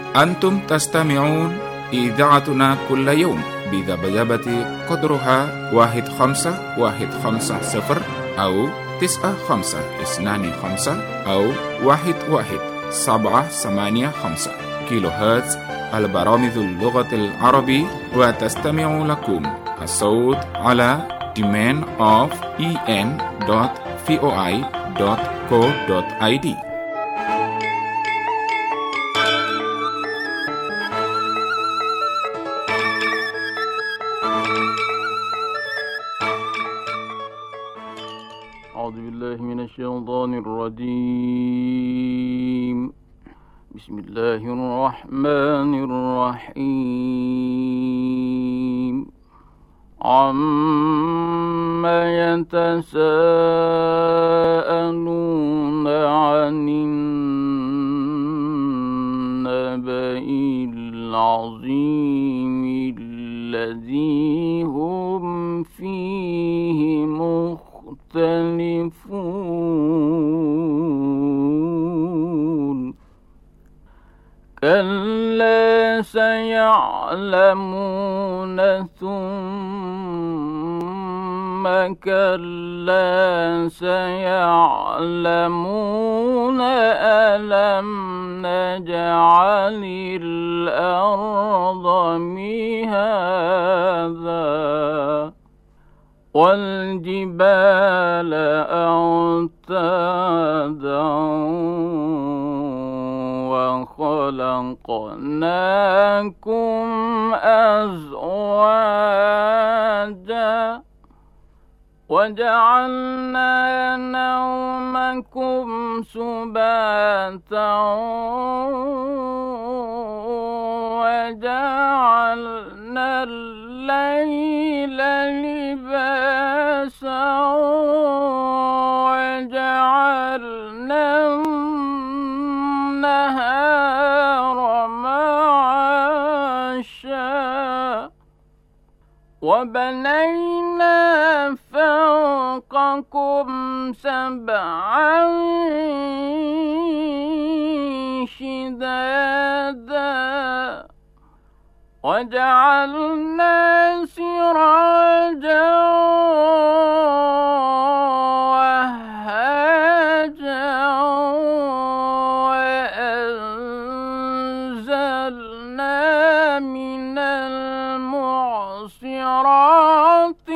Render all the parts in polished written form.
أنتم تستمعون إذاعتنا كل يوم بذبذبة قدرها 1510 أو 9525 أو 11785 كيلو هرتز البرامج اللغة العربية. وتستمع لكم الصوت على domain of en.voi.co.id. أعوذ بالله من الشيطان الرجيم. بسم الله الرحمن الرحيم. عما يتساءلون عن النبأ العظيم الذي هم فيه مختلفون. كلا سيعلمون ثم كلا سيعلمون ألم نجعل الأرض مهادا والجبال أوتادا وخلقناكم أزواجا وجعلنا نومكم سباتا وجعلنا الليل لباسا وجعلنا النهار معاشا وبنينا فوقكم سبعا شدادا وجعلنا سراجا وهاجا وأنزلنا من المعصرات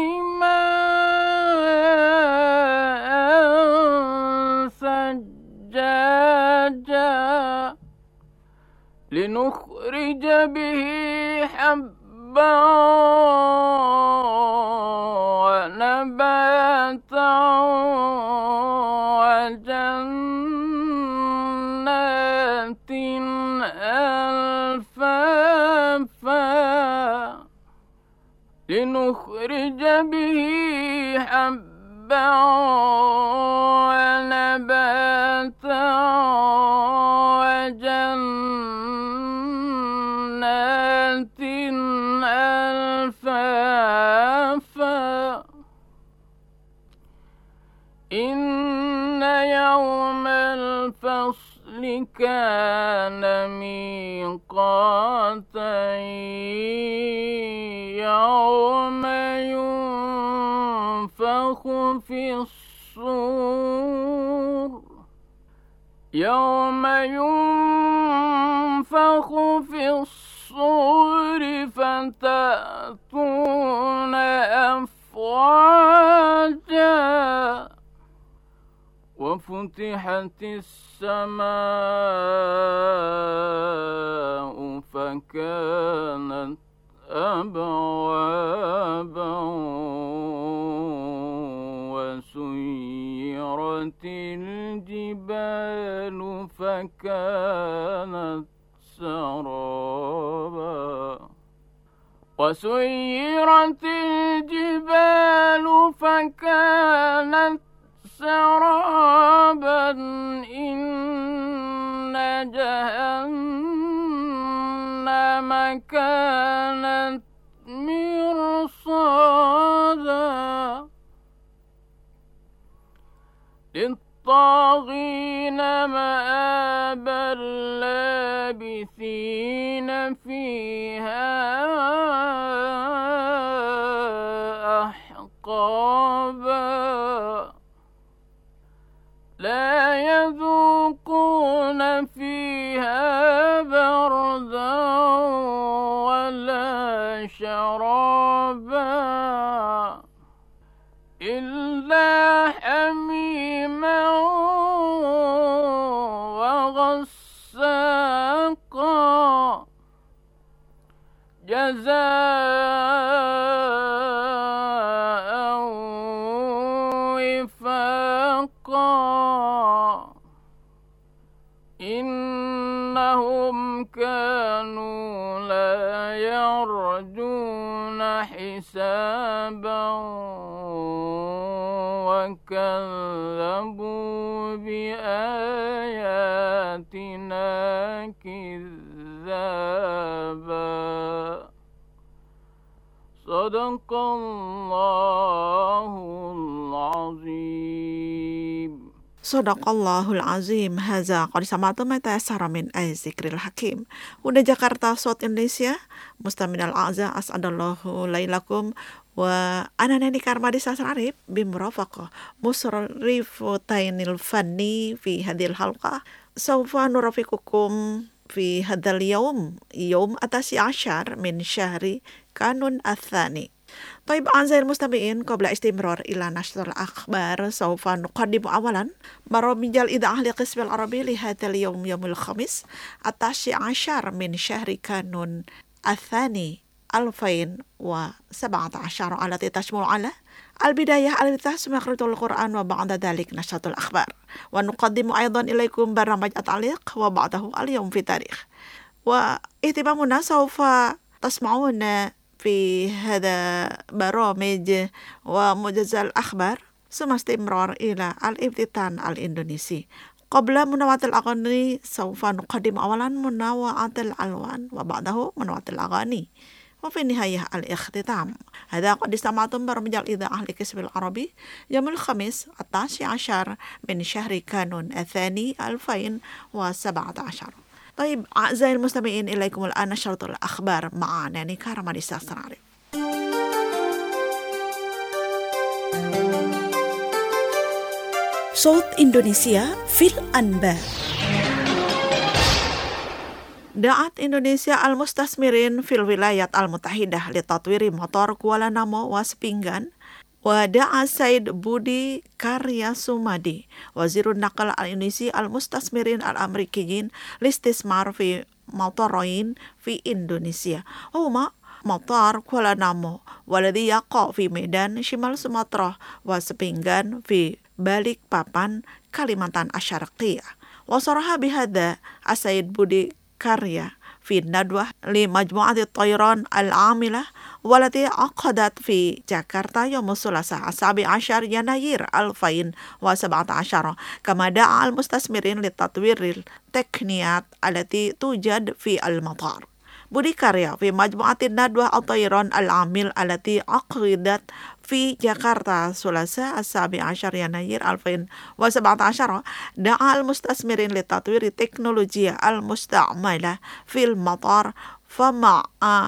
ماء ثجاجا لنخرج به حبا ونباتا وجنات ألفافا لنخرج به حبا ونباتا وجنات ألفافا إن يوم الفصل كان ميقاتا يوم ينفخ في الصور فتأتون أفواجا وفتحت السماء فكانت أبوابا وسيرت الجبال فكانت سرابا وسيرت الجبال فكانت سرابا إن جهنم كانت مرصادا للطاغين مآبا لابثين فيها أحقابا لا يذوقون فيها بردا ولا شرابا إلا حميما وغساقا جزاء وفاقا إنهم كانوا لا يرجون حسابا وكذبوا بآياتنا كذابا صدق الله العظيم. Sadaqallahul azim. Haza qad sama'tum ma tayassara min zikril hakim. Udah Jakarta South Indonesia, Mustaminal A'za as'adallahu lailakum wa ana Neni Karmadi Sasrarif bimrafaqah musrifu tainil fanni fi hadhil halqah sawfa nurafiqukum fi hadzal yawm atasi ashar min syahri kanun athani. طيب أعزائي المستمعين قبل استمرار إلى نشر الأخبار سوف نقدم أولا برامج الإذاعة لقسم العربي لهذا اليوم يوم الخميس 11 من شهر كانون الثاني 2017 التي تشمل على البداية التي تسمى قراءة القرآن وبعد ذلك نشرة الأخبار ونقدم أيضا إليكم برنامج التعليق وبعده اليوم في تاريخ واهتمامنا سوف تسمعون في هذا برامج وموجز الأخبار ثم استمرار إلى الافتتان الإندونيسي. قبل منوعة الأغاني سوف نقدم أولا منوعة الألوان وبعده منوعة الأغاني وفي النهاية الاختتام. هذا قد استمعتم برامج الإذاعة لقسم العربي يوم الخميس 11 من شهر كانون الثاني 2017. طيب أعزائي المستمعين إليكم الآن نشرة الأخبار مع ناني كارمادي ساسراري. صوت إندونيسيا في الأنباء. دعت إندونيسيا المستثمرين في الولايات المتحدة لتطوير مطار كوالانامو وسبينغان ودعا سيد بودي كارياسومادي وزير النقل الإندونيسي المستثمرين الأمريكيين لاستثمار في مطارين في إندونيسيا هما مطار كوالانامو والذي يقع في ميدان شمال سومطرة وسبينغان في Balikpapan كاليمانتان الشرقية. وصرح بهذا السيد بودي كاريا في الندوة لمجموعة الطيران العاملة والتي عقدت في جاكرتا يوم الثلاثاء 17 يناير 2017 كما دعا المستثمرين لتطوير التقنيات التي توجد في المطار. بودي كاريا في مجموعة الندوة الطيران العامل التي عقدت في جاكرتا الثلاثاء 17 يناير 2017 دعا المستثمرين لتطوير التكنولوجيا المستعملة في المطار فمع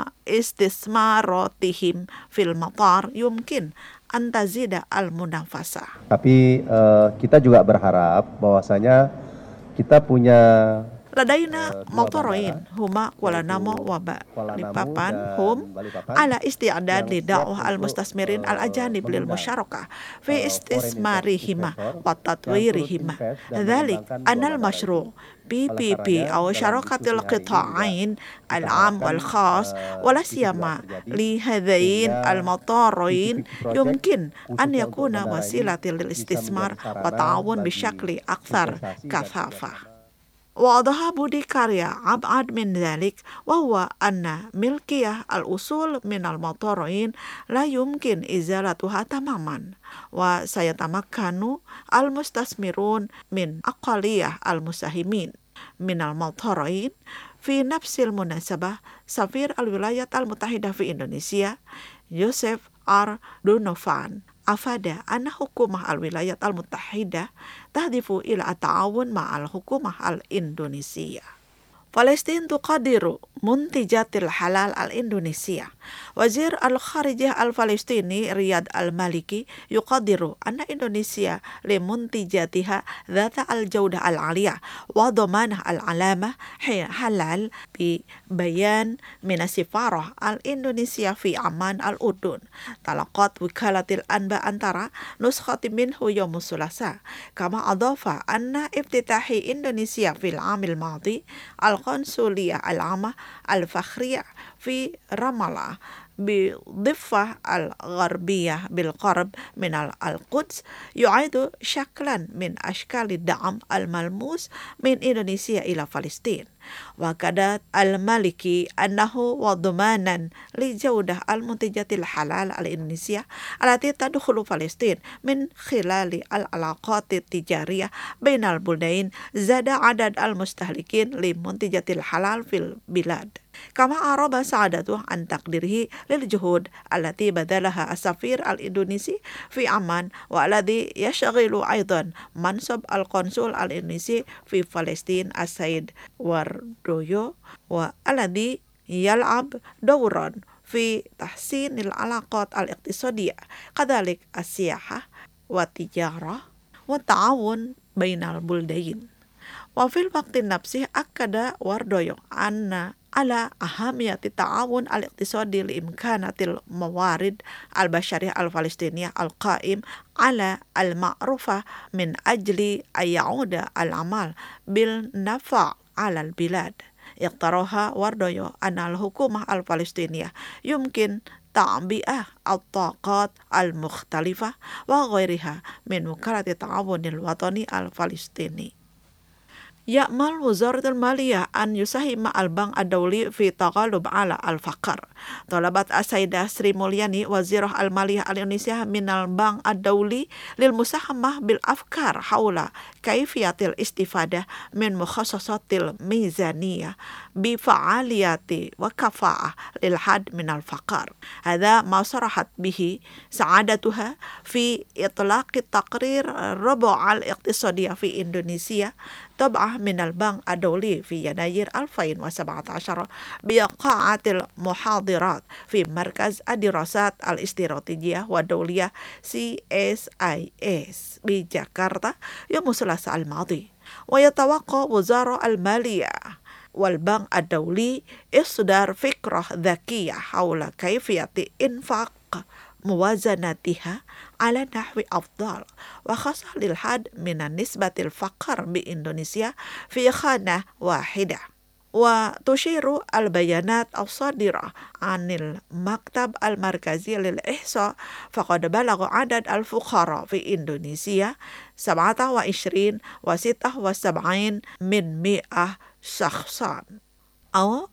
استثماراتهم في المطار يمكن أن تزيد المنافسة. Tapi kita juga berharap bahwasanya kita punya لدينا موتورين هما كوالانامو وباليبابان هم على استعداد لدعوة المستثمرين الأجانب للمشاركة في استثمارهما وتطويرهما ذلك أن المشروع PPP أو شراكة القطاعين العام والخاص ولا سيما لهذين المطارين يمكن أن يكون وسيلة للاستثمار والتعاون بشكل أكثر كثافة. وأوضح بودي كاريا أبعد من ذلك وهو أن ملكية الأصول من المطارين لا يمكن إزالتها تماما وسيتمكن المستثمرون من أقلية المساهمين من المطارين. في نفس المناسبة سفير الولايات المتحدة في إندونيسيا يوسف R. دونوفان أفاد أن حكومة الولايات المتحدة تهدف إلى التعاون مع الحكومة الإندونيسية. Palestina tuqadiru muntijatil halal al-Indonesia. Wazir al-Kharijah al-Palestini Riyad al-Maliki yuqadiru anna Indonesia li muntijatiha dhata al-jawdah al-aliyah wa dhamanah al-alamah halal bi bayan min as-sifarah al-Indonesia fi Amman al-Urdun. Talaqat wikalatil anba antara nuskhati minhu yawm sulasa. Kama adhafa anna iftitahi Indonesia fil amil madi al-Qonsuliyah al-Amah al-Fakhriyah fi Ramallah بالضفة الغربية بالقرب من القدس يعيد شكلا من أشكال الدعم الملموس من إندونيسيا إلى فلسطين. وكذا المالكي أنه وضمانا لجودة المنتجات الحلال الإندونيسية التي تدخل فلسطين من خلال العلاقات التجارية بين البلدين زاد عدد المستهلكين لمنتجات الحلال في البلاد. كما أعرب سعادته عن تقديره للجهود التي بذلها السفير الإندونيسي في عمان والذي يشغل أيضا منصب القنصل الإندونيسي في فلسطين السيد وردويو والذي يلعب دورا في تحسين العلاقات الاقتصادية كذلك السياحة والتجارة والتعاون بين البلدين. وفي الوقت نفسه أكد وردويو أن على أهمية التعاون الاقتصادي لإمكانات الموارد البشرية الفلسطينية القائم على المعروفة من أجل أن يعود العمل بالنفع على البلاد. اقترح وردويو أن الحكومة الفلسطينية يمكن تعبئة الطاقات المختلفة وغيرها من وكالة التعاون الوطني الفلسطيني. يأمل وزارة المالية أن يساهم البنك الدولي في التغلب على الفقر. طلبت السيدة سري مولياني وزيرة المالية الإندونيسية من البنك الدولي للمساهمة بالأفكار حول كيفية الاستفادة من مخصصات الميزانية بفعالية وكفاءة للحد من الفقر. هذا ما صرحت به سعادتها في إطلاق التقرير الربع الاقتصادي في إندونيسيا طبعة من البنك الدولي في يناير 2017 بقاعة المحاضرات في مركز الدراسات الاستراتيجية والدولية CSIS بجاكرتا يوم الثلاثاء الماضي. ويتوقع وزارة المالية والبنك الدولي إصدار فكرة ذكية حول كيفية إنفاق موازنتها على نحو أفضل وخاصة للحد من نسبة الفقر بإندونيسيا في خانة واحدة. وتشير البيانات الصادرة عن المكتب المركزي للإحصاء فقد بلغ عدد الفقراء في إندونيسيا 27.76 من 100 شخصا أو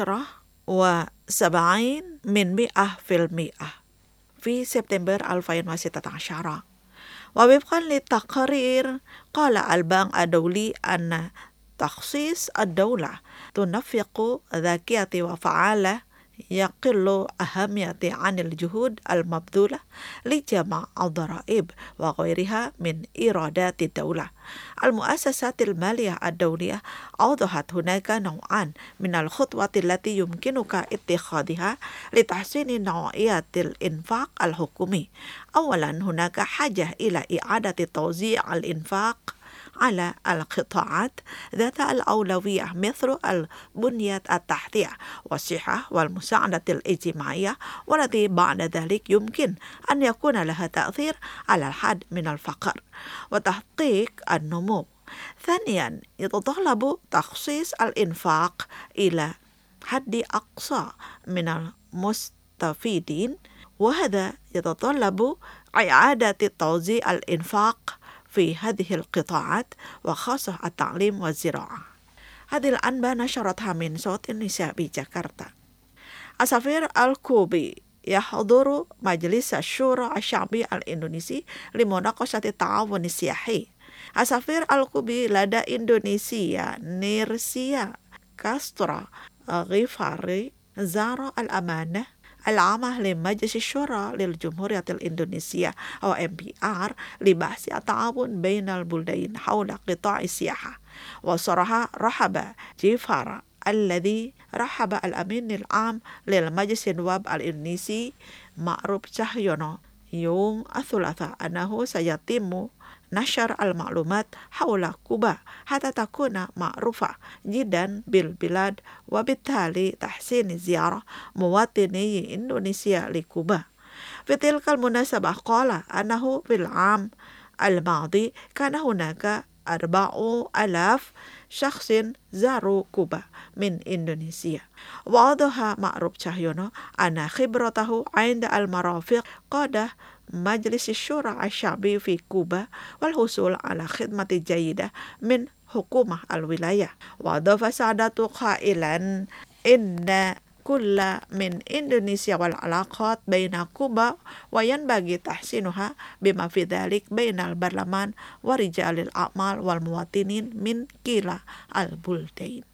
10.70 من 100% في سبتمبر 2016. ووفقا للتقارير قال البنك الدولي أن تخصيص الدولة تنفق ذكية وفعالة يقل أهمية عن الجهود المبذولة لجمع الضرائب وغيرها من إيرادات الدولة. المؤسسات المالية الدولية أوضحت هناك نوعان من الخطوات التي يمكنك اتخاذها لتحسين نوعية الإنفاق الحكومي. أولا هناك حاجة إلى إعادة توزيع الإنفاق على القطاعات ذات الأولوية مثل البنية التحتية والصحة والمساعدة الاجتماعية والتي بعد ذلك يمكن أن يكون لها تأثير على الحد من الفقر وتحقيق النمو. ثانيا يتطلب تخصيص الإنفاق إلى حد أقصى من المستفيدين وهذا يتطلب إعادة توزيع الإنفاق في هذه القطاعات وخاصة التعليم والزراعة. هذه الأنباء نشرتها من صوت النساء بجاكرتا. السفير الكوبي يحضر مجلس الشورى الشعبي الإندونيسي لمناقشة التعاون السياحي. السفير الكوبي لدى إندونيسيا نيرسيا كاسترا غيفاري زار الأمانة العامة لمجلس الشورى للجمهورية الإندونيسية أو MPR لبحث التعاون بين البلدين حول قطاع السياحة. وصرح رحب جيفارا الذي رحب الأمين العام للمجلس النواب الإندونيسي معروف Cahyono يوم الثلاثاء أنه سيتم نشر المعلومات حول كوبا حتى تكون معروفة جدا بالبلاد وبالتالي تحسين زيارة مواطني إندونيسيا لكوبا. في تلك المناسبة قال أنه في العام الماضي كان هناك 4,000 شخص زاروا كوبا من إندونيسيا. وأوضح معروف Cahyono أن خبرته عند المرافق قاد مجلس الشورى الشعبي في كوبا والحصول على خدمة جيدة من حكومة الولاية. وأضاف سعادته قائلا إن كل من إندونيسيا والعلاقات بين كوبا وينبغي تحسينها بما في ذلك بين البرلمان ورجال الأعمال والمواطنين من كلا البلدين.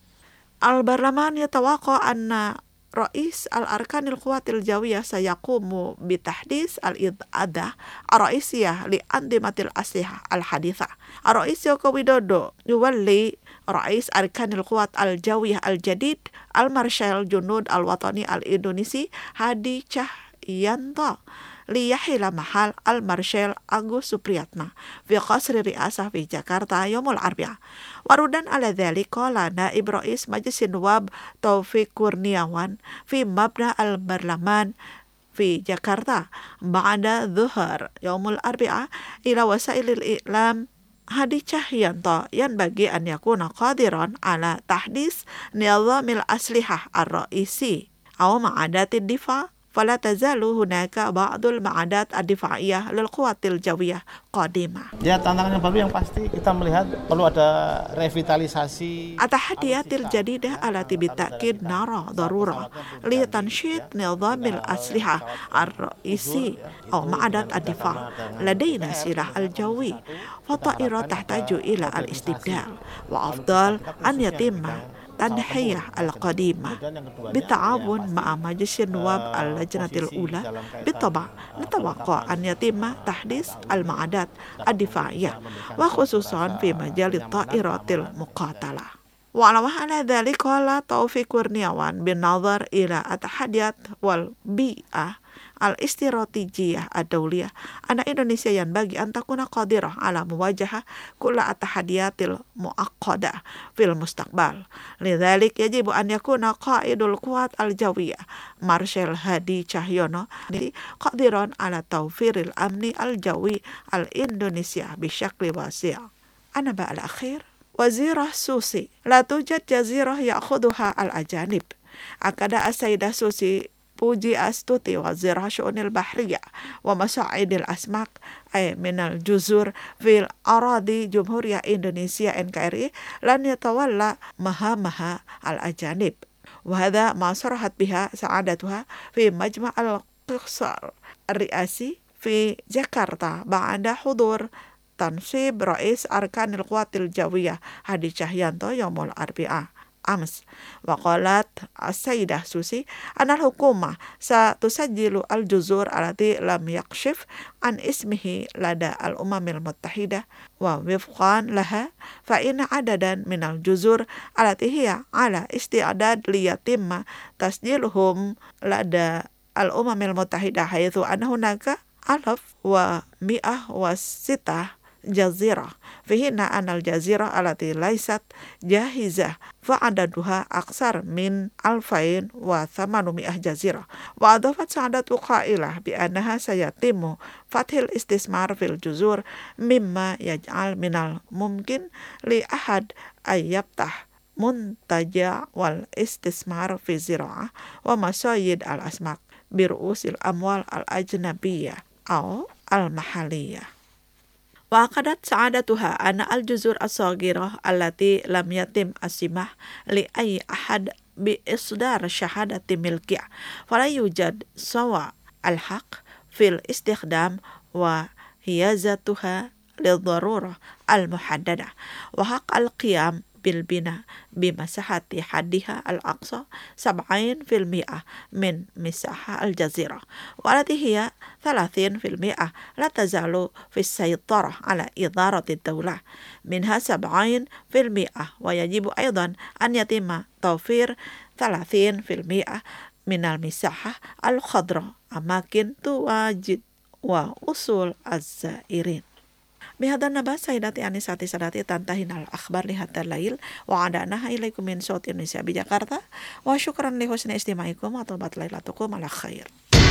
البرلمان يتوقع أن رئيس الأركان القوات الجوية سيقوم بتحديث الإعداد الرئيسية لأنظمة الأسلحة الحديثة. الرئيس جوكو ويدودو يولي رئيس أركان القوات الجوية الجديد المارشال جنود الوطني الإندونيسي هادي Cahyanto ليحل محل المارشال أغوست سوبرياتنا في قصر الرئاسة في جاكرتا يوم الأربعاء. وردًا على ذلك قال نائب رئيس مجلس النواب توفيق كورنياwan في مبنى البرلمان في جاكرتا بعد ظهر يوم الأربعاء إلى وسائل الإعلام هادي Cahyanto ينبغي أن يكون قادرا على تحديث نظام الأسلحة الرئيسي أو معدات الدفاع. فلا تزال هناك بعض المعدات الدفاعية للقوات الجوية قادمة. Ya, tantangan yang baru yang pasti kita melihat perlu ada revitalisasi. التحديات الجديدة التي بالتأكيد نرى ضرورة لتنشيط نظام الأسلحة الرئيسي أو معدات الدفاع. لدينا سلاح الجوي فالطائرة تحتاج إلى الاستبدال وأفضل أن يتم تنحية القديمة بالتعاون مع مجلس النواب اللجنة الأولى. بالطبع نتوقع أن يتم تحديث المعدات الدفاعية وخصوصا في مجال الطائرات المقاتلة. وعلى ذلك قال توفيق كورنياwan بالنظر إلى التحديات والبيئة الاستراتيجية الدولية أن إندونيسيا ينبغي أن تكون قادرة على مواجهة كل التحديات المعقدة في المستقبل. لذلك يجب أن يكون قائد القوات الجوية مارشال هادي Cahyono قادرا على توفير الأمن الجوي الإندونيسيا بشكل واسع. النبأ الأخير وزيرة سوسي لا توجد جزيرة يأخذها الأجانب. أكد السيدة سوسي Puji Astuti وزير الشؤون البحرية ومصاعد الأسماك أي من الجزر في الأراضي جمهورية إندونيسيا NKRI لن يتولى مهامها الأجانب. وهذا ما صرحت بها سعادتها في مجمع القصر الرئاسي في جاكرتا بعد حضور تنصيب رئيس أركان القوات الجوية هادي Cahyanto يوم الأربعاء أمس. وقالت السيدة سوسي أن الحكومة ستسجل الجزر التي لم يكشف عن اسمه لدى الأمم المتحدة ووفقا لها فإن عددا من الجزر التي هي على استعداد ليتم تسجيلهم لدى الأمم المتحدة حيث أن هناك 1,106 جزيرة فيهن أن الجزيرة التي ليست جاهزة فعددها أكثر من 2,800 جزيرة. وأضافت سعادته قائلة بأنها سيتم فتح الاستثمار في الجزر مما يجعل من الممكن لأحد أن يفتح منتجع والاستثمار في الزراعة ومصايد الأسماك برؤوس الأموال الأجنبية أو المحلية. وأكدت سعادتها أن الجزر الصغيرة التي لم يتم السماح لأي أحد بإصدار شهادة ملكية فلا يوجد سوى الحق في الاستخدام وحيازتها للضرورة المحددة وحق القيام بالبناء بمساحة حدها الأقصى 70% من مساحة الجزيرة، والتي هي 30% لا تزال في السيطرة على إدارة الدولة، منها 70%، ويجب أيضا أن يتم توفير 30% من المساحة الخضراء أماكن تواجد وأصول الزائرين. بهذا النبأ سيداتي أنساتي ساداتي تنتهينا الأخبار لهذا الليل وعدناها إليكم من صوت إندونيسيا بجاkarta وشكرا لحسن استماعكم وطلبت ليلتكم على خير.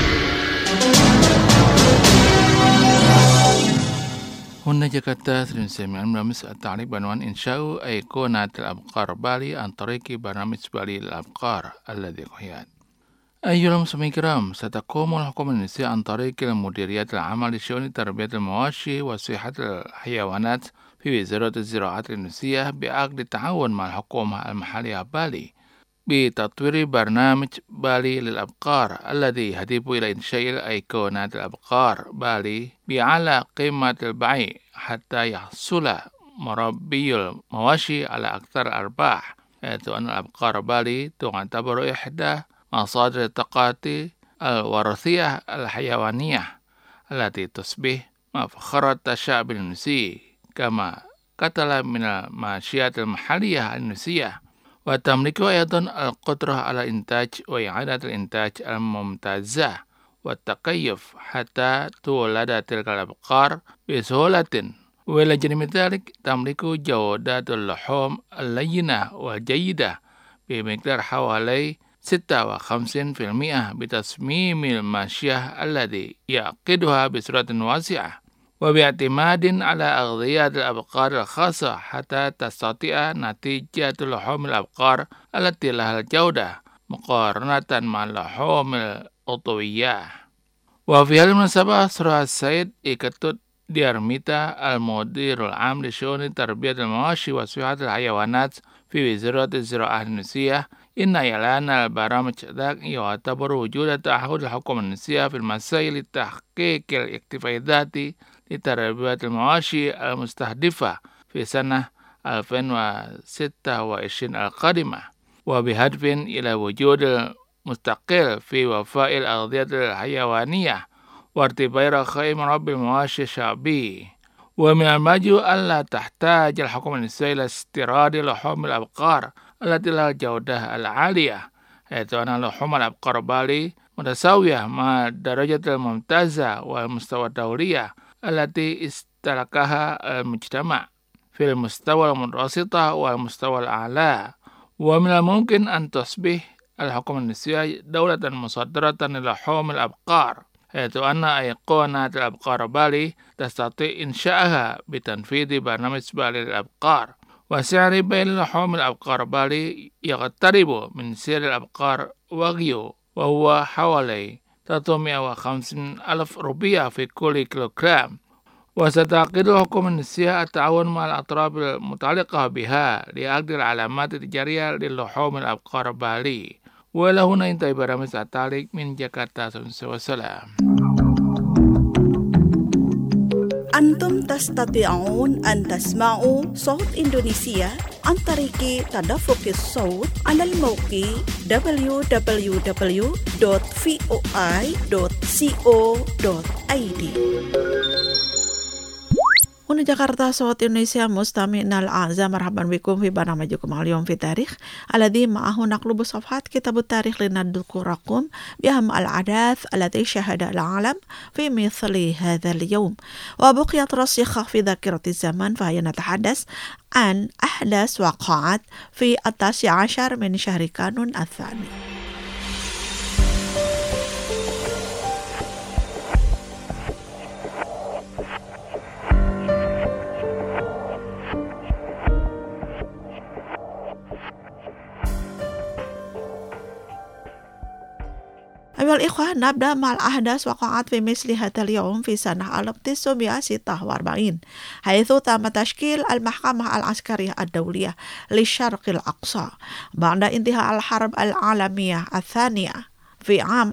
هنا جاكرتا 93 برنامج التعليق بعنوان إنشاء أيقونة الأبقار بالي عن طريق برنامج بالي للأبقار الذي قياد. أيها المستمعين الكرام، ستقوم الحكومة الإندونيسية عن طريق المديرية العامة لشؤون تربية المواشي وصحة الحيوانات في وزارة الزراعة الإندونيسية بعقد التعاون مع الحكومة المحلية بالي بتطوير برنامج بالي للأبقار الذي يهدف إلى إنشاء أيقونة الأبقار بالي بأعلى قيمة البيع حتى يحصل مربي المواشي على أكثر أرباح، حيث أن الأبقار بالي تعتبر إحدى مصادر الطاقة الوراثية الحيوانية التي تصبح مفخرة الشعب الإندونيسي كما قتل من الماشيات المحلية الإندونيسية، وتملك أيضا القدرة على إنتاج وإعادة الإنتاج الممتازة والتكيف حتى تولد تلك الأبقار بسهولة. وإلى جانب ذلك تملك جودة اللحوم اللينة والجيدة بمقدار حوالي 56% بتصميم الماشية الذي يعقدها بصورة واسعة وباعتماد على أغذية الأبقار الخاصة حتى تستطيع نتيجة لحوم الأبقار التي لها الجودة مقارنة مع اللحوم العضوية. وفي هذه المناسبة سرى السيد إيكتوت ديارميتا المدير العام لشؤون تربية المواشي وصحة الحيوانات في وزارة الزراعة الإندونيسية إن إعلان البرامج ذاك يعتبر وجود تعهد الحكومة الإندونيسية في المسائل لتحقيق الاكتفاء الذاتي لتربية المواشي المستهدفة في سنة 2026 القادمة، وبهدف إلى وجود مستقل في وفاء الأغذية الحيوانية وارتباط رخاء مربي المواشي الشعبي. ومن المجد ألا تحتاج الحكومة الإندونيسية إلى استيراد لحوم الأبقار التي لها الجودة العالية، حيث أن لحوم الأبقار بالي متساوية مع الدرجة الممتازة والمستوى الدولية التي استلكها المجتمع في المستوى المتوسط والمستوى الأعلى. ومن الممكن أن تصبح الحكومة الإندونيسية دولة مصدرة للحوم الأبقار، حيث أن أيقونة الأبقار بالي تستطيع إنشائها بتنفيذ برنامج بالي للأبقار، وسعر بيع لحوم الأبقار بالي يقترب من سعر الأبقار واغيو وهو حوالي 350,000 روبية في كل كيلوغرام. وستعقد الحكومة الإندونيسية التعاون مع الأطراف المتعلقة بها لعقد العلامات التجارية للحوم الأبقار بالي. وإلى هنا انتهى برنامج التعليق من جاكرتا. والسلام. أنتم تستطيعون أن تسمعوا صوت إندونيسيا عن طريق تدفق الصوت على الموقع www.voi.co.id. هنا جاكرتا صوت إندونيسيا مستمعينا الأعزاء، مرحبا بكم في برنامجكم اليوم في تاريخ الذي معه نقلب صفحات كتاب التاريخ لنذكركم بأهم الأحداث التي شهدها العالم في مثل هذا اليوم وبقيت راسخة في ذاكرة الزمن، فهي نتحدث عن أحداث وقعت في 19 من شهر كانون الثاني. أيها الإخوة، نبدأ مع الأحداث وقعت في مثل هذا اليوم في سنة 1946 حيث تم تشكيل المحكمة العسكرية الدولية للشرق الأقصى بعد انتهاء الحرب العالمية الثانية. في عام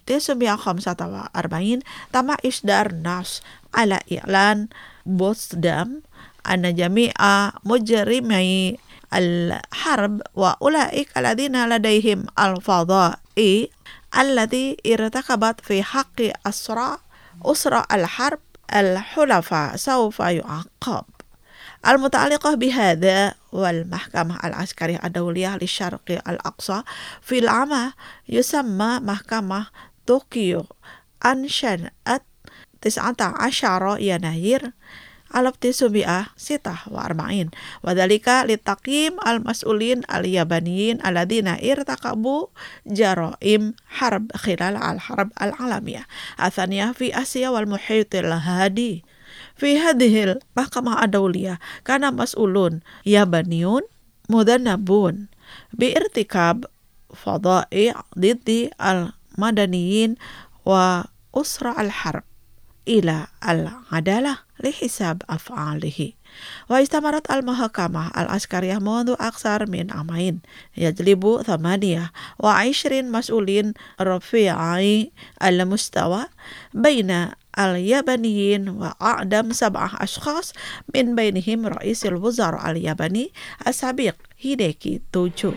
1945 تم إصدار نص على إعلان بوتسدام أن جميع مجرمي الحرب وأولئك الذين لديهم الفضائي التي ارتكبت في حق أسرى الحرب الحلفاء سوف يعاقب. المتعلقة بهذا والمحكمة العسكرية الدولية للشرق الأقصى في العام يسمى محكمة طوكيو أنشأت 19 يناير 1946 وذلك لتقييم المسؤولين اليابانيين الذين ارتكبوا جرائم حرب خلال الحرب العالمية الثانية في آسيا والمحيط الهادي. في هذه المحكمة الدولية كان مسؤولون يابانيون مذنبون بارتكاب فظائع ضد المدنيين وأسرى الحرب إلى العدالة لحساب أفعاله. واستمرت المحكمة العسكرية منذ أكثر من عامين يجلب 28 مسؤولين رفيعي المستوى بين اليابانيين وأعدم 7 أشخاص من بينهم رئيس الوزراء الياباني السابق هيديكي توجو.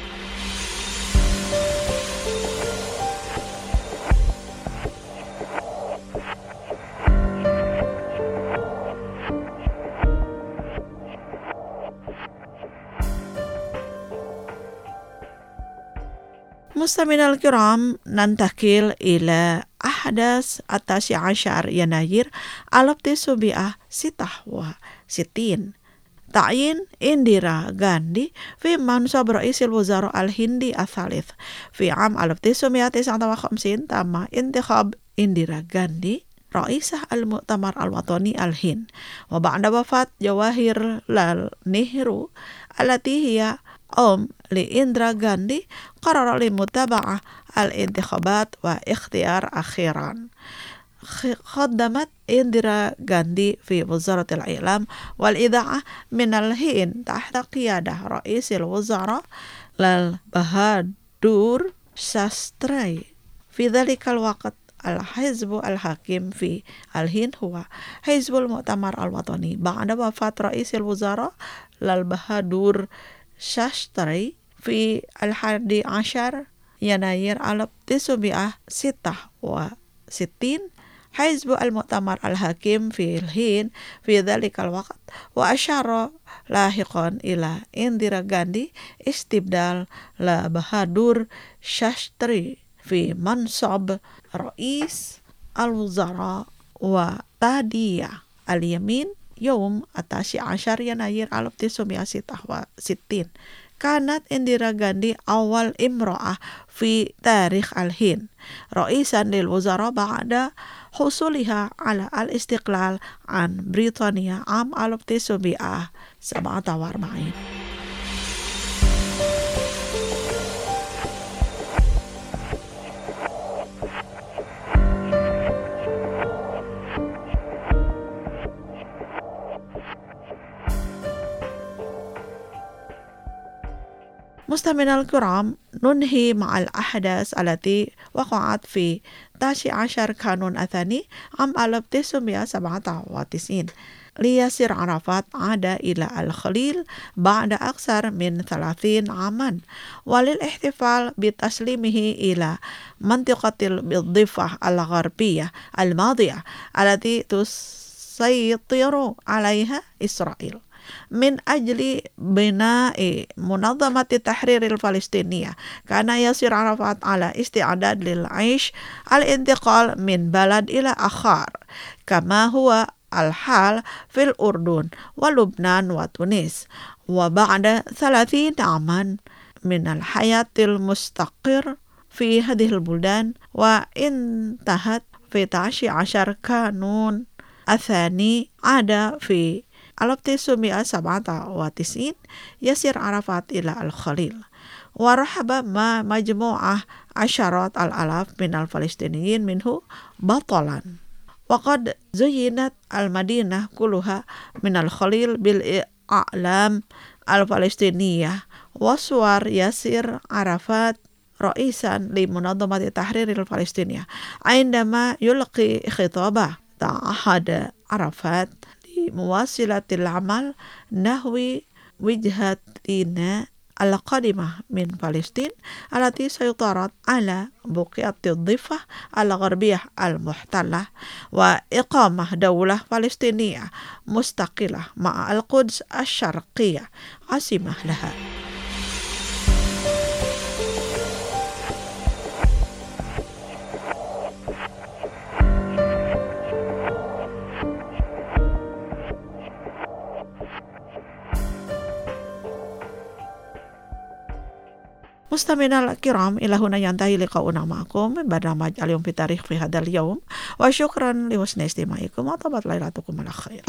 مستمعينا الكرام ننتقل إلى أحداث 19 يناير 1966 تعيين إنديرا غاندي في منصب رئيس الوزراء الهندي الثالث. في عام 1959 تم انتخاب إنديرا غاندي رئيسة المؤتمر الوطني الهند، وبعد وفاة جواهرلال نهرو التي هي أم لإندرا غاندي قرر لمتابعة الانتخابات واختيار أخيرا. خدمت إندرا غاندي في وزارة الإعلام والإذاعة من الهند تحت قيادة رئيس الوزراء لال بهادور شاستري. في ذلك الوقت الحزب الحاكم في الهند هو حزب المؤتمر الوطني. بعد وفاة رئيس الوزراء لال بهادور شاستري في 11 يناير 1966 حزب المؤتمر الحاكم في الهند في ذلك الوقت، وأشار لاحقا إلى إنديرا غاندي استبدال لال بهادور شاستري في منصب رئيس الوزراء وتهدئة اليمين يوم 19 يناير 1966. كانت إنديرا غاندي أول امرأة في تاريخ الهند رئيسا للوزراء بعد حصولها على الاستقلال عن بريطانيا عام 1947. مستمعينا الكرام ننهي مع الأحداث التي وقعت في 19 كانون الثاني عام 1997. لياسر عرفات عاد إلى الخليل بعد أكثر من 30 عاما وللاحتفال بتسليمه إلى منطقة الضفة الغربية الماضية التي تسيطر عليها إسرائيل من أجل بناء منظمة التحرير الفلسطينية. كان ياسر عرفات على استعداد للعيش الانتقال من بلد إلى آخر كما هو الحال في الأردن ولبنان وتونس، وبعد 30 عاما من الحياة المستقر في هذه البلدان وانتهت في 19 كانون الثاني عاد في 1997 ياسر عرفات إلى الخليل ورحب مع مجموعة عشرات الآلاف من الفلسطينيين منه بطلا. وقد زينت المدينة كلها من الخليل بالأعلام الفلسطينية وصور ياسر عرفات رئيسا لمنظمة التحرير الفلسطينية. عندما يلقي خطابه تعهد عرفات مواصلة العمل نحو وجهتنا القادمة من فلسطين التي سيطرت على بقعة الضفة الغربية المحتلة وإقامة دولة فلسطينية مستقلة مع القدس الشرقية عاصمة لها. مستمعينا الكرام، إلى هنا ينتهي لقاؤنا معكم من برنامج اليوم في تاريخ في هذا اليوم، وشكرا لحسن استماعكم وطابت ليلتكم على خير.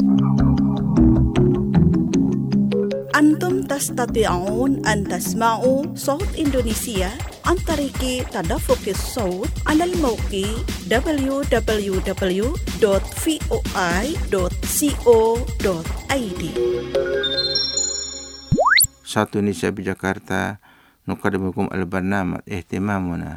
أنتم تستطيعون أن تسمعوا صوت إندونيسيا عن طريق تدفق الصوت على الموقع www.voi.co.id. Satu Indonesia di Jakarta, نقدمكم البرنامج اهتمامنا.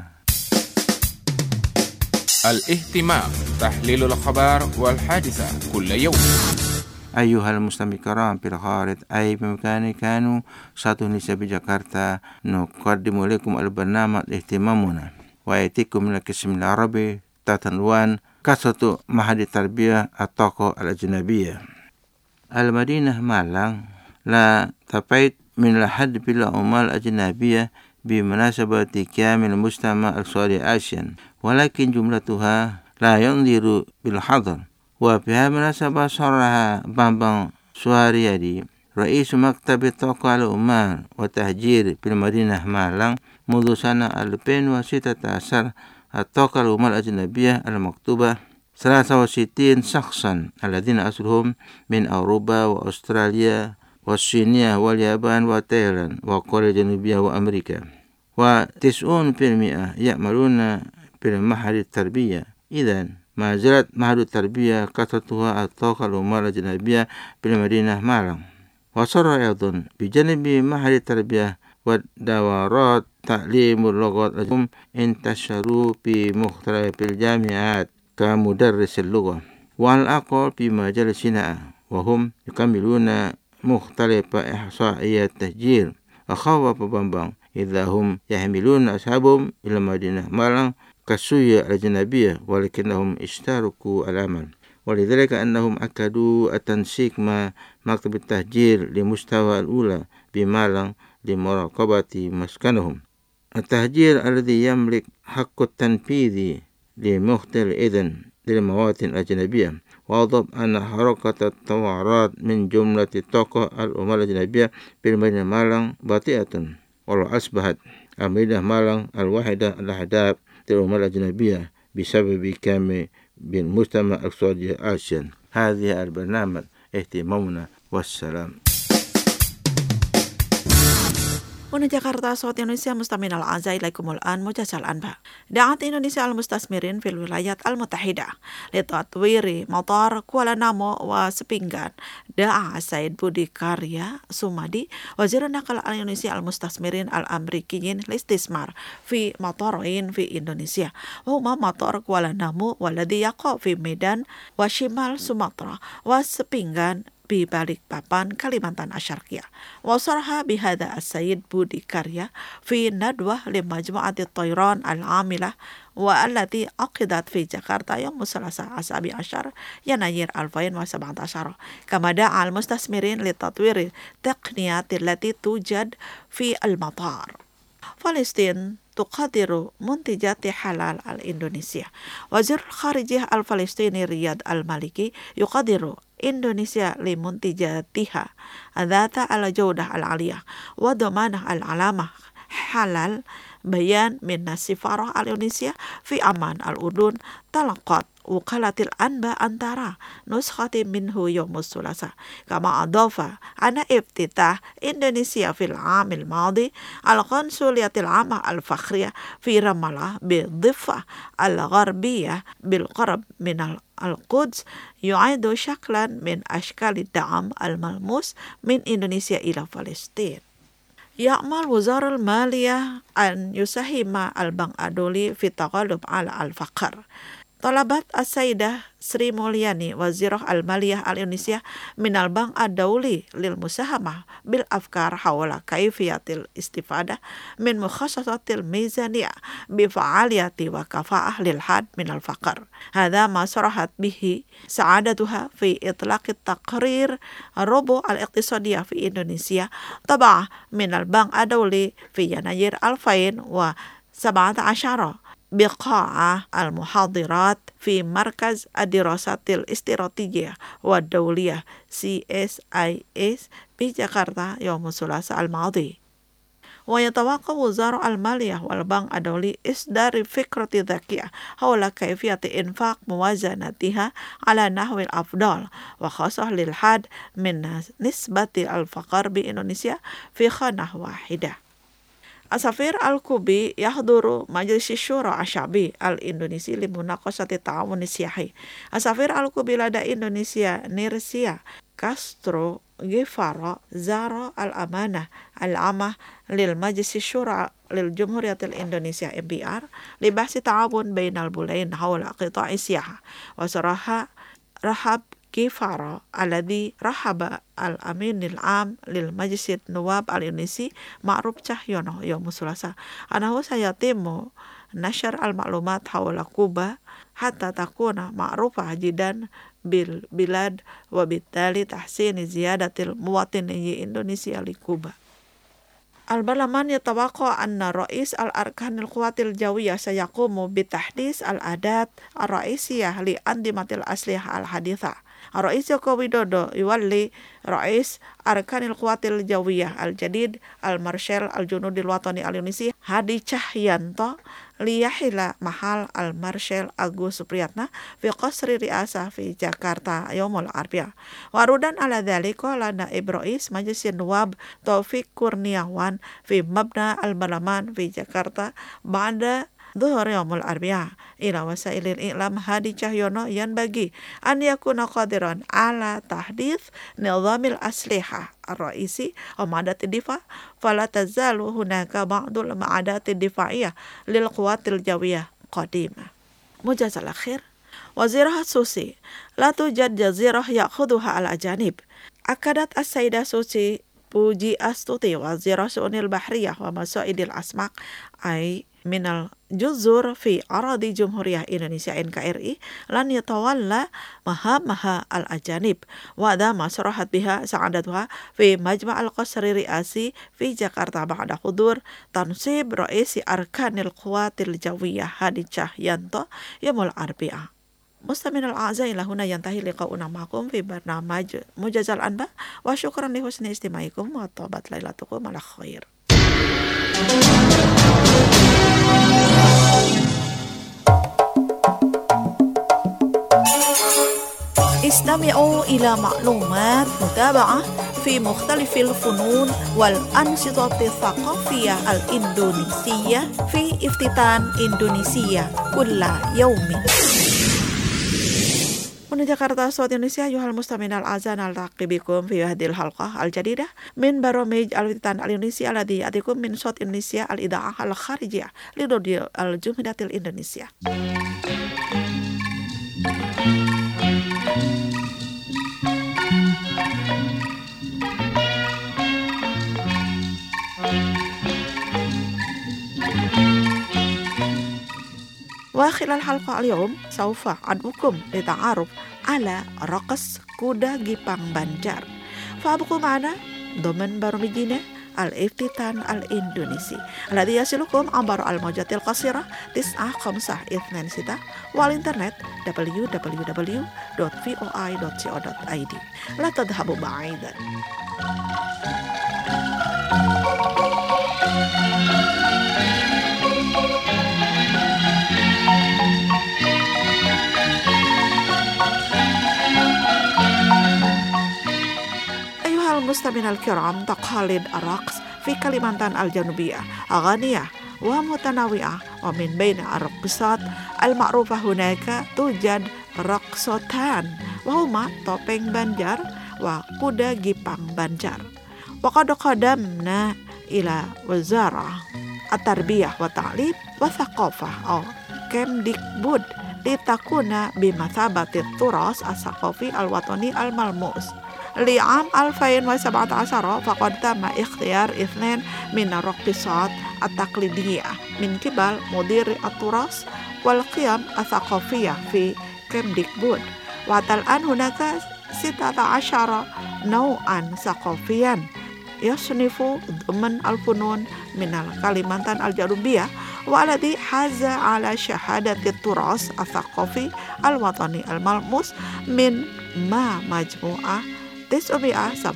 الاهتمام، تحليل الأخبار والحادثة كل يوم. أيها المستمعين الكرام في الخارج أي بمكان كانوا، satu Indonesia di Jakarta نقدم لكم البرنامج اهتمامنا ويأتيكم من القسم العربي تحت عنوان قصة معهد التربية الطاقة الأجنبية. المدينة مالang لا تبعد من الحد بالعمال الأجنبية بمناسبة قيام المجتمع السعودي آسيا، ولكن جملتها لا ينظر بالحظر. وفي مناسبة صرح بامبان سواريادي رئيس مكتب الطاقة العمال والتهجير في المدينة مالang منذ سنة 2016 الطاقة العمال الأجنبية المكتوبة 63 شخصا الذين أصلهم من أوروبا وأستراليا والصين واليابان وتايلاند وكوريا الجنوبية وأمريكا، و90% يعملون في معهد التربية. إذن ما زالت معهد التربية قصتها الطاقة العمال الأجنبية في المدينة مالang. وصار أيضا بجانب معهد التربية ودورات تعليم اللغات هم انتشروا في مختلف الجامعات كمدرس اللغة، وعلى الأقل في مجال الصناعة، وهم يكملون مختلف إحصائيات التهجير. أخوف بامبان إذا هم يحملون أصحابهم إلى مدينة مالang كالسوية الأجنبية، ولكنهم اشتركوا العمل، ولذلك أنهم أكدوا التنسيق مع مكتب التهجير لمستوى الأولى بمالang لمراقبة مسكنهم. التهجير الذي يملك حق التنفيذ لمختلف إذن للمواطن الأجنبية، وأضاف أن حركة التوارات من جملة الطاقة العمال الأجنبية في المدينة مالang بطيئة، ولو أصبحت المدينة مالang الواحدة الأهداف للعمال الأجنبية بسبب كم بالمجتمع السعودي آسيا. هذه البرنامج اهتمامنا، والسلام. هنا جاكرتا صوت إندونيسيا مستمعين الأعزاء، إليكم الآن موجز الأنباء. دعت إندونيسيا المستثمرين في الولايات المتحدة لتطوير مطار كوالالامبور وسبنغان. دعا السيد بودي كاريا سومادي وزير النقل الإندونيسي المستثمرين الأمريكيين لاستثمار في مطارين في إندونيسيا، وهما مطار كوالالامبور والذي يقع في ميدان وشمال سومطرة، وسبنغان بباليكبابان كاليمانتان الشرقية. وصرح بهذا السيد بودي كاريا في ندوة لمجموعة الطيران العاملة والتي عقدت في جاكرتا يوم الثلاثاء 17 يناير 2017. كما دعا المستثمرين لتطوير التقنيات التي توجد في المطار. فلسطين تقدر منتجات حلال الإندونيسيا. وزير الخارجية الفلسطيني رياض المالكي يقدر إندونيسيا لمنتجاتها ذات الجودة العالية وضمان العلامة حلال. بيان من السفارة الإندونيسية في أمان الأردن تلقت وكالة الأنباء أنتارا نسخة منه يوم الثلاثاء. كما أضاف أن افتتاح إندونيسيا في العام الماضي القنصلية العامة الفخرية في رام الله بالضفة الغربية بالقرب من القدس يعد شكلا من أشكال الدعم الملموس من إندونيسيا إلى فلسطين. يأمل وزارة المالية أن يساهم البنك الدولي في التغلب على الفقر. Talabat As-Sayyidah Sri Mulyani Wazirah Al-Maliyah Al-Indonesia minal Bank Ad-Dawli lil Musahamah bil afkar hawala kaifiyatil istifadah min mukhasasatil mizaniyah bi fa'aliyati wa kafa'ah lil had minal faqar. Hadha ma sarahat bihi sa'adatuha fi itlaqit taqrir rubu al-iqtisadiyah fi Indonesia tabah minal Bank Ad-Dawli fi Yanayir 2017 بقاعة المحاضرات في مركز الدراسات الاستراتيجية والدولية CSIS بجاكرتا يوم الثلاثاء الماضي. ويتوقع وزارة المالية والبنك الدولي إصدار فكرة ذكية حول كيفية إنفاق موازنتها على نحو الأفضل وخاصة للحد من نسبة الفقر بإندونيسيا في خانة واحدة. Asafir Al-Kubi yahduru Majlis Syura Asyabi Al-Indonesi limunaqashati ta'awun siyah. Asafir Al-Kubi lada Indonesia Nirsia Castro Gifara Zara Al-Amanah Al-Amah lil Majlis Syura lil Jumhuriyatil Indonesia MBR li bahsi ta'awun bainal bulain hawla qita'i siyah wa saraha rahab Gifara alladhi rahaba al-aminil am lil majlis nuwab al-Indonesi Ma'ruf Cahyono yaum Selasa anahu sayatimu nashar al-ma'lumat hawla Kuba hatta takuna ma'rufah jidan bil bilad wa bittali tahsini ziyadatil muwatiniyyi Indonesia li Kuba. Al-Barlaman yatawaqqa anna Rais al-Arkanil Quwatil Jawiyah sayaqumu bitahdis al-adat ar-raisiyah li andimatil asliyah al-haditha. Rais Joko Widodo yuwalli Rais Arkanil Quwatil Jawiyah al-Jadid al-Marshal al-Junudil Watani al-Indonesi Hadi Cahyanto liyahila mahal al-Marshal Agus Supriyatna fi qasri riasah fi Jakarta yaumul Arba'ah. Warudan ala dzalika lana Ibrois Majlis Nuwab Taufik Kurniawan fi mabna al-Barlaman fi Jakarta ba'da Dhuhur yaumul Arba'ah ila wasailil i'lam Hadi Cahyono yan bagi an yakuna qadiran ala tahdits nizamil aslihah ar-raisi wa ma'adati difa fala tazalu hunaka ba'dul ma'adati difa'iyah lil quwatil jawiyah qadimah. Mujazal akhir Wazirah Susi la tujad jazirah ya'khuduha al-ajanib. Akadat as-Sayyidah Susi Puji Astuti Wazirah Su'unil Bahriyah wa Masaidil Asmaq ay minal juzur fi aradi Jumhuriyah Indonesia NKRI lan yatawalla maha al-ajanib wa dama sarahat biha sa'adatuha fi majma' al-qasri riasi fi Jakarta ba'da hudur tansib raisi arkanil quwatil jawiyah Hadi Cahyanto yaumul Arba'ah. Mustaminal a'zai lahuna yantahi liqa'una ma'akum fi barnamaj Mujazal Anba wa syukran li husni istimaikum wa tabat lailatukum ala khair. استمعوا إلى معلومات متابعة في مختلف الفنون والأنشطة الثقافية الإندونيسية في افتتان إندونيسيا كل يوم. من جاكرتا صوت إندونيسيا أيها المستمعين الأعزاء نلتقي بكم في هذه الحلقة الجديدة من برامج الافتتان الإندونيسيا الذي يأتيكم من صوت إندونيسيا الإذاعة الخارجية لراديو الجمهورية الإندونيسية. وخلال الحلقة اليوم سوف أدعوكم للتعرف على رقص كودا جيبان بانجار فابقوا معنا ضمن برنامجنا الافتتان الإندونيسي الذي يصلكم عبر الموجات القصيرة 9526 والإنترنت www.voi.co.id. لا تذهبوا بعيدا. المستمعين الكرام تقاليد الرقص في كليمانتان الجنوبية غنية ومتنوعة ومن بين الرقصات المعروفة هناك توجد رقصتان وهما توبeng بانجار وكودا جيبان بانجار. وقد قدمنا إلى وزارة التربية والتعليم والثقافة أو كمديكبود litakuna bimathabati turas as-saqafi al-watani al-malmus. Li'am 2017 faqad tama ikhtiyar ithnain min ar-raqisat at-taqlidiyah min kibal mudiri at-turas wal qiyam as-saqafiyah fi Kemdikbud. Wa tal'an hunaka 16 nau'an saqafiyan yasnifu dhuman al-funun min al-Kalimantan al-Janubiyah wa alladhi haza ala syahadati turas al-thaqafi al-watani al-malmus min ma majmu'ah 997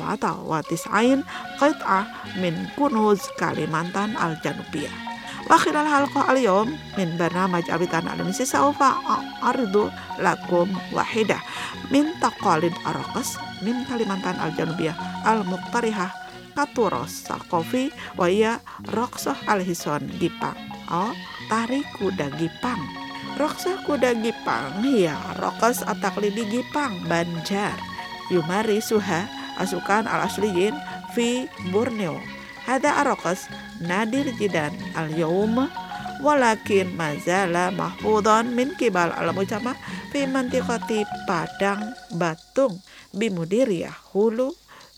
qit'ah min kunuz Kalimantan al-Janubiyah. Wa khilal halqah al-yawm min barnamaj Al-Bitan Al-Indonesia sawfa a'ridu lakum wahidah min taqalid ar-raqs min Kalimantan al-Janubiyah al-muqtarihah katuros saqafi wa hiya raqsah al-hison Gipang. Tari kuda Gipang. Raqsah kuda Gipang hiya raqs at-taqlidi Gipang Banjar yumari suha asukan al-asliyin fi Borneo. Hada ar-raqs nadir jidan al-yawm walakin mazala mahfudhan min kibal al-mujtama fi mantiqati Padang Batung Bimudiriyah Hulu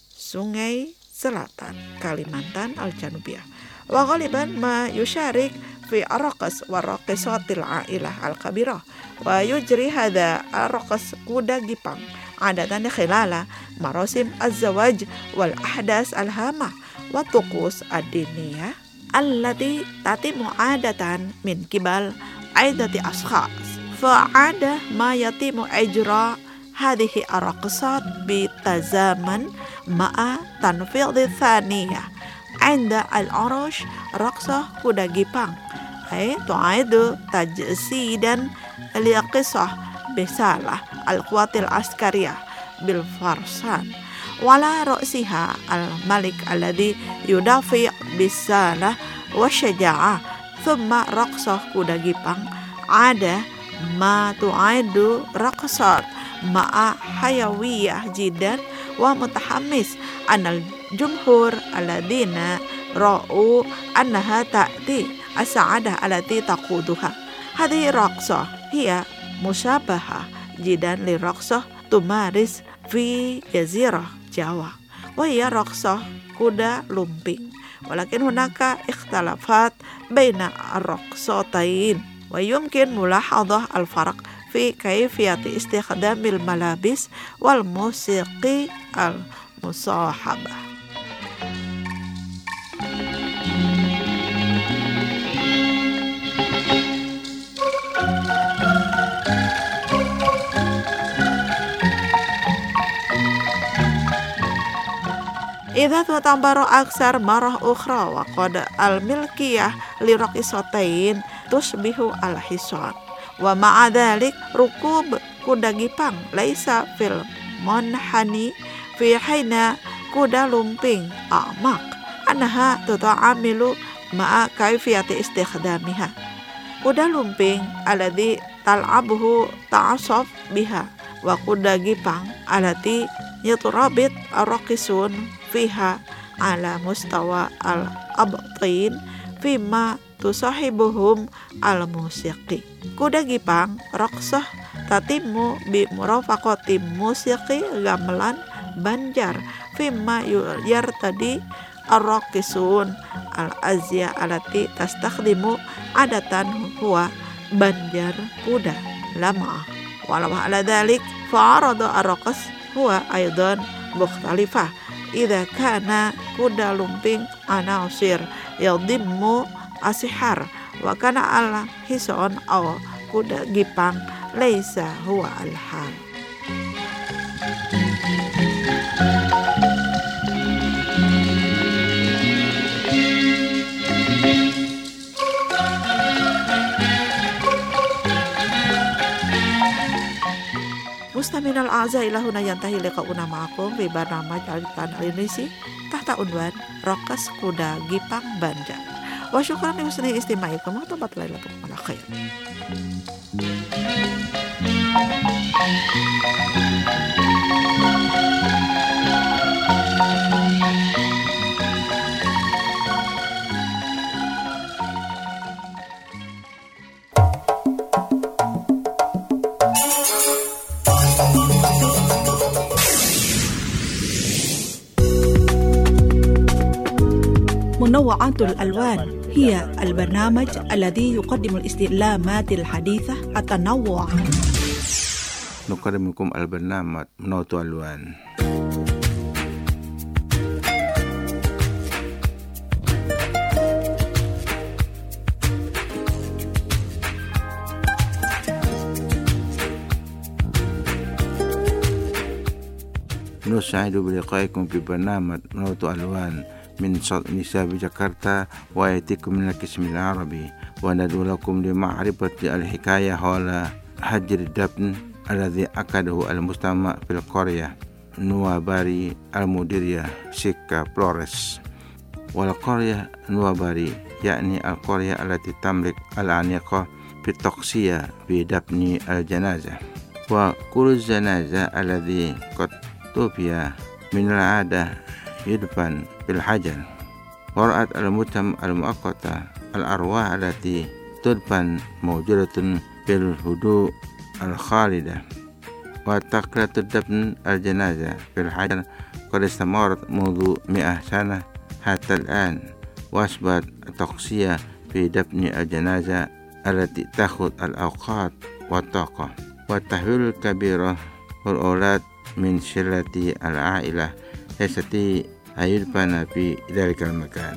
Sungai Selatan Kalimantan al-Janubiyah. Wa ghaliban ma yusharik fi ar-raqs wa raqisatil ailah al-kabirah wa yujri hada ar-raqs kuda Gipang adatan khilala marasim az-zawaj wal ahdas al-hamah wa tuqus ad-diniyah allati tatimu adatan min kibal aidati ashkhas fa ada ma yatimu ijra hadhihi ar-raqsat bi tazaman ma'a tanfidhi thaniyah inda al-arush raqsah kuda Gipang ay tu'aidu tajsidan liqisah bisalah al-quwatil askariyah bil farsan wala ra'siha al-malik alladhi yudafi bisalah wa syaja'ah thumma raqsah kuda Gipang ada ma tu'aidu raqsat ma'a hayawiyah jidan wa mutahammis anal jumhur alladhina ra'u annaha ta'ti as-sa'adah allati taquduha. Hadhihi raqsah hiya musyabaha jidan li raqsah tumaris fi jazirah Jawa wa hiya raqsah kuda lumping walakin hunaka ikhtilafat baina ar-raqsatain wa yumkin mulahadhah al-farq fi kayfiyati istikhdamil malabis wal musiqi al-musahabah. Idza tu'tabaru aksar marah ukhra wa qad al-milkiyah li raqisatain tusbihu al-hisan wa ma'a dhalik rukub kuda Gipang laisa fil manhani fi haina kuda lumping amak annaha tuta'amilu ma'a kaifiyati istikhdamiha. Kuda lumping alladhi tal'abuhu ta'asaf biha wa kuda Gipang alati yaturabit ar-raqisun fiha ala mustawa al-abtin fima tusahibuhum al-musiqi. Kuda Gipang raqsah tatimu bi murafaqati musiqi gamelan Banjar fima yartadi ar-raqisun al-azya alati tastakhdimu adatan huwa Banjar kuda lama walau ala dhalik fa'arada ar-raqs huwa aidan mukhtalifah idza kana kuda lumping anasir yadimmu asihar wa kana ala hison aw kuda Gipang laisa huwa al-hal. Mustaminal a'za ila huna yantahi liqa'una ma'akum fi barnamaj Al-Bitan Al-Indonesia tahta unwan Raqas Kuda Gipang Banjar. Wa syukran li husni istima'ikum wa tabat lailakum ala khair. منوعات الألوان هي البرنامج الذي يقدم الاستعلامات الحديثة التنوع. نقدم لكم البرنامج منوعات الألوان. نسعد بلقائكم في برنامج منوعات الألوان من صوت النساء بجاكرتا ويأتيكم من القسم العربي، وندعو لكم لمعرفة الحكاية حول حجر الدفن الذي عقده المجتمع في القرية نواباري المديرية سيكا فلوريس. والقرية نواباري يعني القرية التي تملك العناية في التقصية في دفن الجنازة، وكل الجنازة الذي قد توفي من العادة يدفن في الحجر. ورأت المجتمع المؤقتة الأرواح التي تدفن موجودة في الهدوء الخالدة. وتقليد دفن الجنازة في الحجر قد استمرت منذ 100 سنة حتى الآن، وأصبحت التقصية في دفن الجنازة التي تأخذ الأوقات والطاقة والتحويل الكبيرة. والأولاد من شلة العائلة يستطيع أن يدفن في ذلك المكان.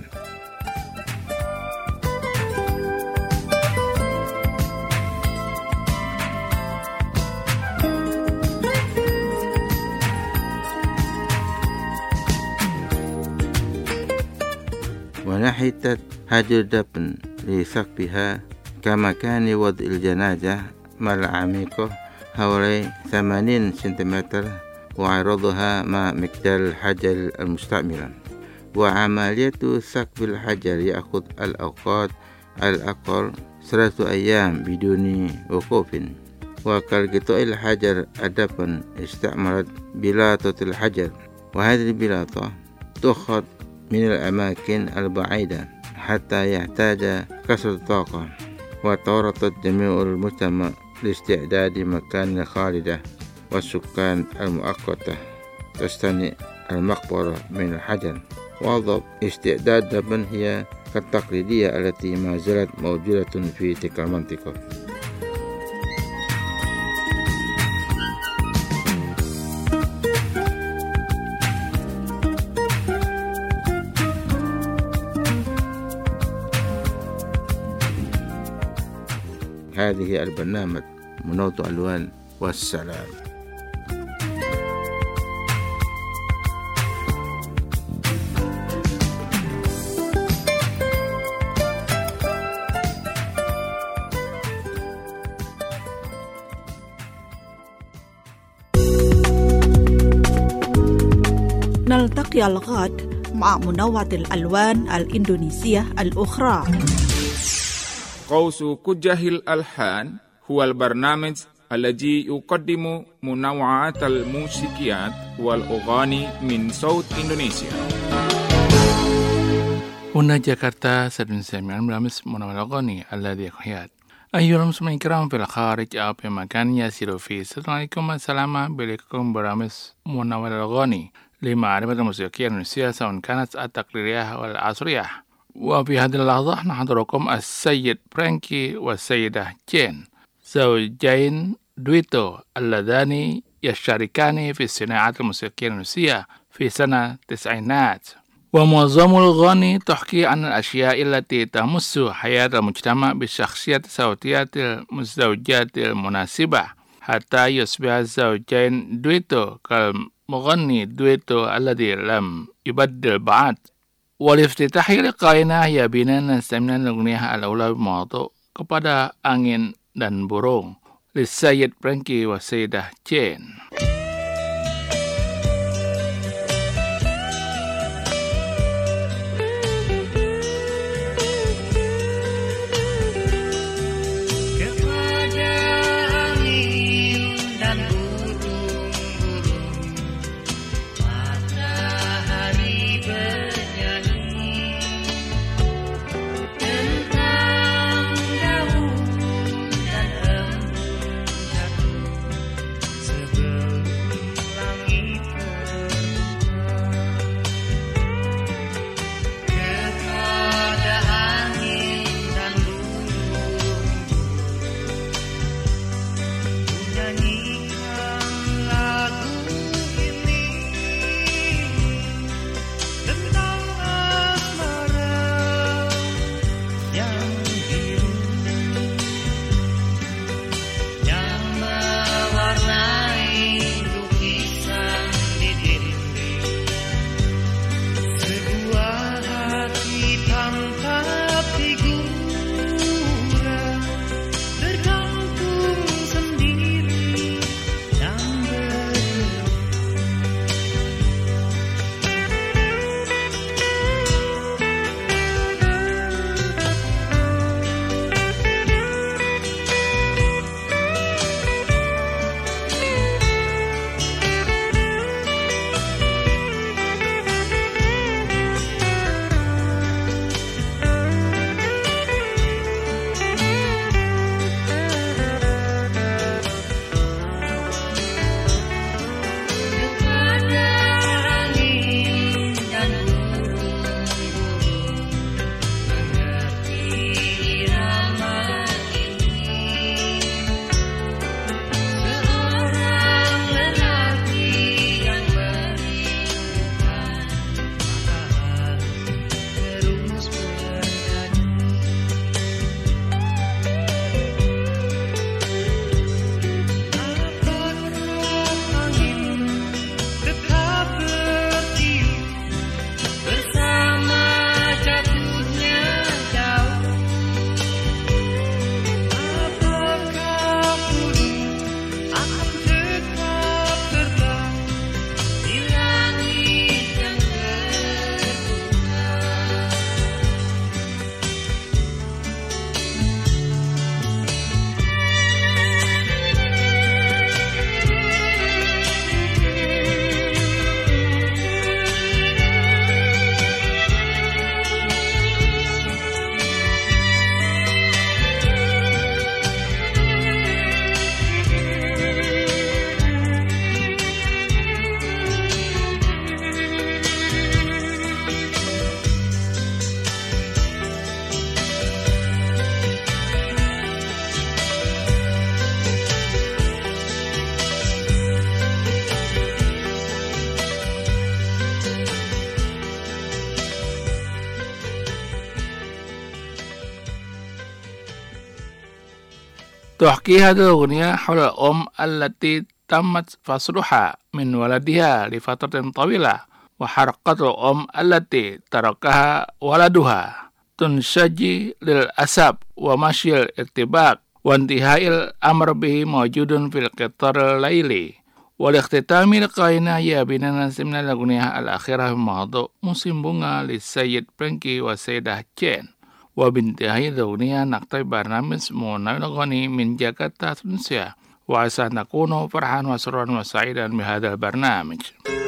ونحتت حجر الدفن لثقبها كمكان وضع الجنازة مع العميق حوالي 80 سنتيمتر، وعرضها مع مقدار الحجر المستعمل. وعملية ثقب الحجر يأخذ الأوقات الأقل 3 أيام بدون وقوف. وكالقطاع الحجر الدفن استعملت بلاطة الحجر، وهذه البلاطة تأخذ من الأماكن البعيدة حتى يحتاج كسر الطاقة. وتورطت جميع المجتمع لاستعداد مكان خالدة والسكان المؤقتة تستني المقبرة من الحجر. وضع استعداد دفن هي كالتقليدية التي ما زالت موجودة في تلك المنطقة. هذه البرنامج منوعات الألوان، والسلام. نلتقي الغد مع منوعة الألوان الإندونيسية الأخرى. قوس كجه الألحان هو البرنامج الذي يقدم منوعات الموسيقيات والأغاني من صوت إندونيسيا. هنا جاكرتا سنسمع برنامج منوعات الأغاني الذي يحيى. أيها المستمعين الكرام في الخارج أو في مكان يسير فيه، السلام عليكم والسلام عليكم. برنامج منوعات الأغاني لمعرفة الموسيقى الإندونيسية سواء كانت التقليدية أو العصرية. وفي هذه اللحظة نحضركم السيد فرانكي والسيدة جين، زوجين دويتو اللذان يشتركان في صناعة الموسيقى الإندونيسية في سنة التسعينات. ومعظم الأغاني تحكي عن الأشياء التي تمس حياة المجتمع بالشخصية الصوتية المزدوجة المناسبة، حتى يصبح الزوجين دويتو كالمغني دويتو الذي لم يبدل بعد. والافتتاح لقائنا ya bina nastami'na al-aghniyah al-aula bimawdu' kepada angin dan burung li Sayyid Franky wa Sayyidah Jane. Sebelum تحكي هذه الأغنية حول الأم التي تمت فصلها من ولدها لفترة طويلة، وحرقت الأم التي تركها ولدها تنشجي للأسف ومشي الارتباك وانتهاء الأمر به موجود في القطار الليلي. والاختتام لقائنا يا بنا من الأغنية الأخيرة في موضوع musim bunga للسيد فرانكي والسيدة جين. وبانتهاء الأغنية نقطع برنامج منى الأغاني من جاكرتا تونسيا، وعسى نكون فرحان وسرورا وسعيدا بهذا البرنامج.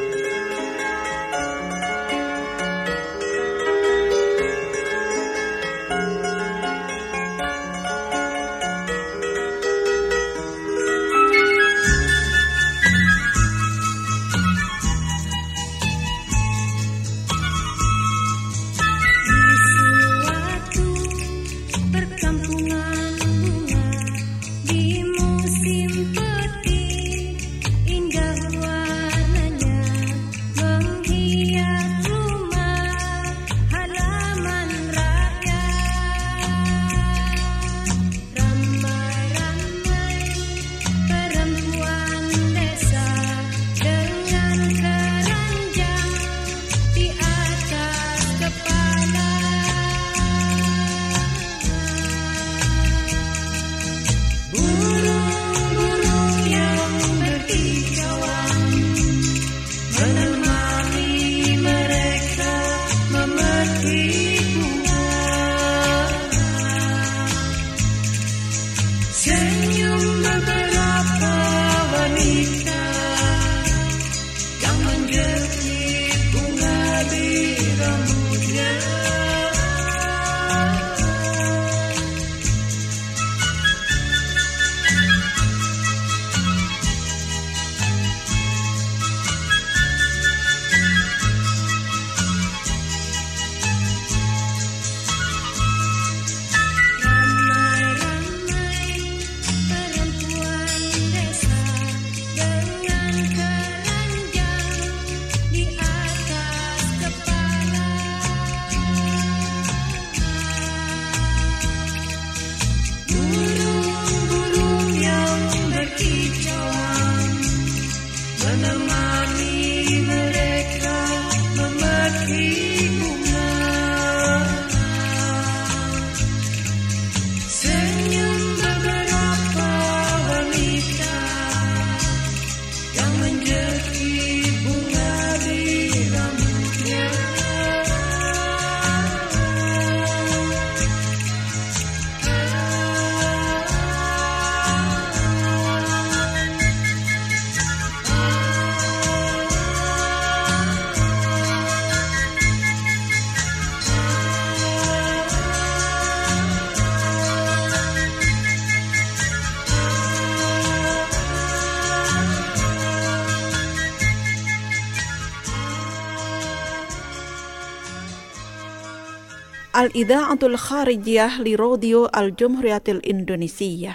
الإذاعة الخارجية لراديو الجمهورية الإندونيسية.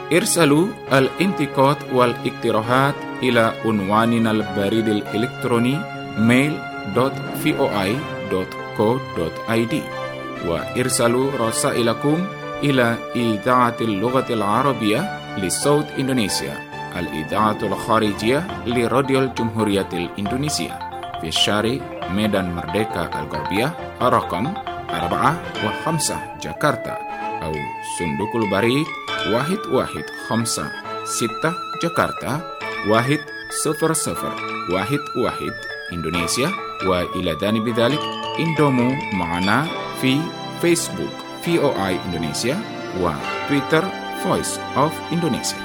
ارسلوا الانتقاد والاقتراحات إلى عنواننا البريد الإلكتروني mail.voi.co.id وارسلوا رسائلكم إلى إذاعة اللغة العربية لصوت إندونيسيا الإذاعة الخارجية لراديو الجمهورية الإندونيسية في شارع ميدان مردeka الغربية رقم 4 و5 جاكرتا أو صندوق البريد 1156 جاكرتا 10011 إندونيسيا. وإلى جانب ذلك انضموا معنا في فيسبوك VOA Indonesia وتويتر Voice of Indonesia.